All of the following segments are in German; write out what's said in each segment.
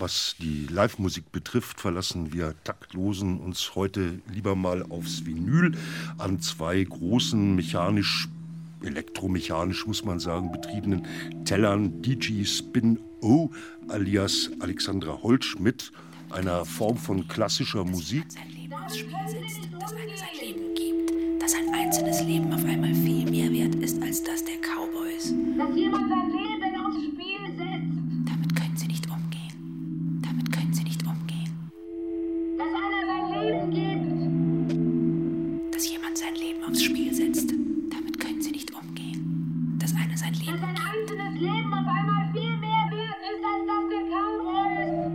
Was die Live-Musik betrifft, verlassen wir Taktlosen uns heute lieber mal aufs Vinyl an zwei großen elektromechanisch muss man sagen, betriebenen Tellern DJ Spin-O alias Alexandra Holtschmidt, einer Form von klassischer Musik. Sein Leben aufs Spiel setzt, dass eine sein Leben gibt, dass ein einzelnes Leben auf einmal viel mehr wert ist als das der Cowboys. Dass jemand sein Leben aufs Spiel setzt. Damit können sie nicht umgehen. Damit können sie nicht umgehen. Dass einer sein Leben gibt. Dass jemand sein Leben aufs Spiel setzt. Damit können sie nicht umgehen. Dass einer sein Leben Dass ein gibt. einzelnes Leben auf einmal viel mehr wert ist als das der Cowboys.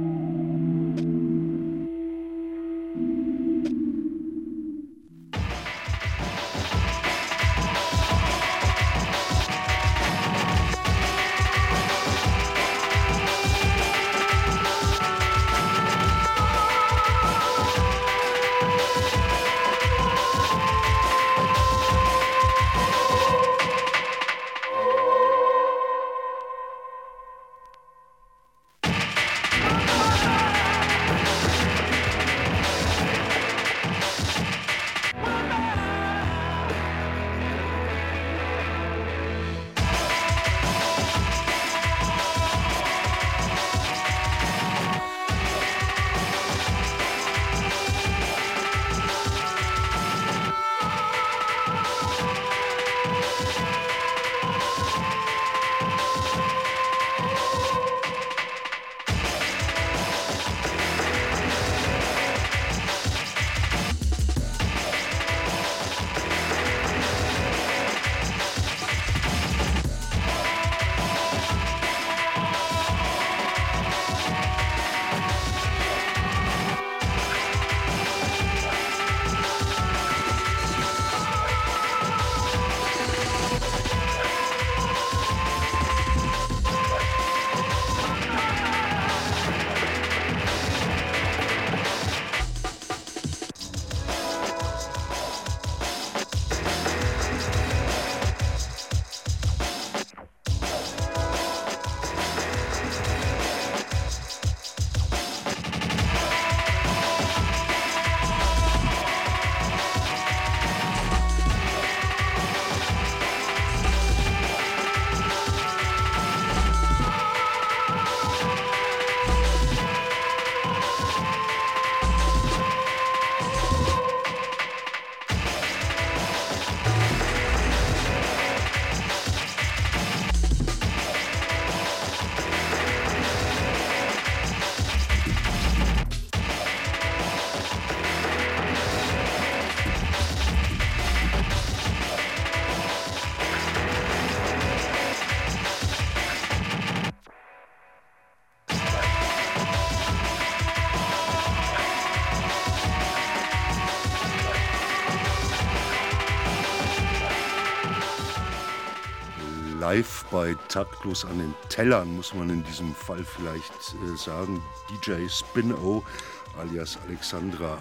Live bei Taktlos an den Tellern, muss man in diesem Fall vielleicht sagen. DJ Spin-O alias Alexandra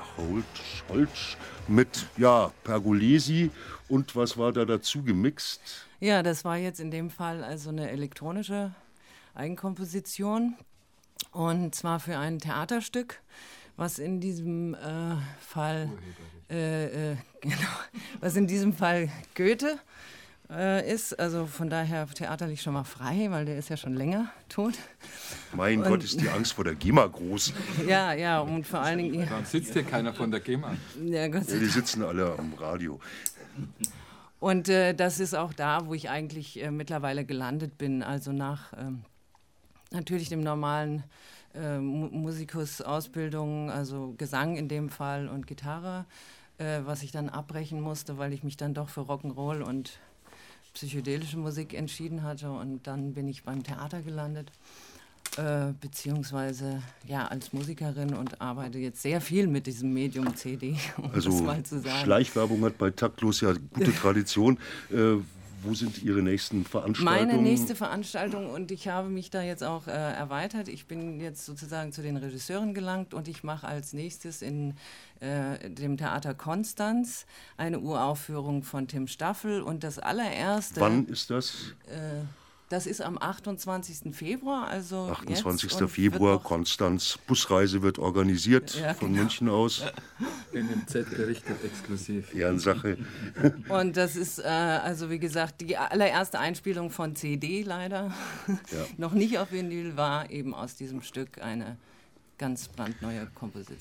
Holtsch mit Pergolesi. Und was war da dazu gemixt? Ja, das war jetzt in dem Fall also eine elektronische Eigenkomposition. Und zwar für ein Theaterstück, was in diesem Fall was in diesem Fall Goethe ist, also von daher theaterlich schon mal frei, weil der ist ja schon länger tot. Mein Gott, ist die Angst vor der GEMA groß. Ja, und vor allen Dingen... Warum sitzt hier keiner von der GEMA? Ja, Gott sei Dank. Die sitzen alle am Radio. Und das ist auch da, wo ich eigentlich mittlerweile gelandet bin, also nach natürlich dem normalen Musikus-Ausbildung, also Gesang in dem Fall und Gitarre, was ich dann abbrechen musste, weil ich mich dann doch für Rock'n'Roll und psychedelische Musik entschieden hatte, und dann bin ich beim Theater gelandet, beziehungsweise als Musikerin, und arbeite jetzt sehr viel mit diesem Medium CD, um also das mal zu sagen. Schleichwerbung hat bei Taktlos ja gute Tradition. Wo sind Ihre nächsten Veranstaltungen? Meine nächste Veranstaltung, und ich habe mich da jetzt auch erweitert. Ich bin jetzt sozusagen zu den Regisseuren gelangt, und ich mache als nächstes in dem Theater Konstanz eine Uraufführung von Tim Staffel, und das allererste... Wann ist das? Das ist am 28. Februar, also 28. jetzt, Februar, Konstanz. Busreise wird organisiert von München aus. In dem Z berichtet exklusiv. Ehrensache. Und das ist, also wie gesagt, die allererste Einspielung von CD leider. Noch nicht auf Vinyl, war eben aus diesem Stück eine ganz brandneue Komposition.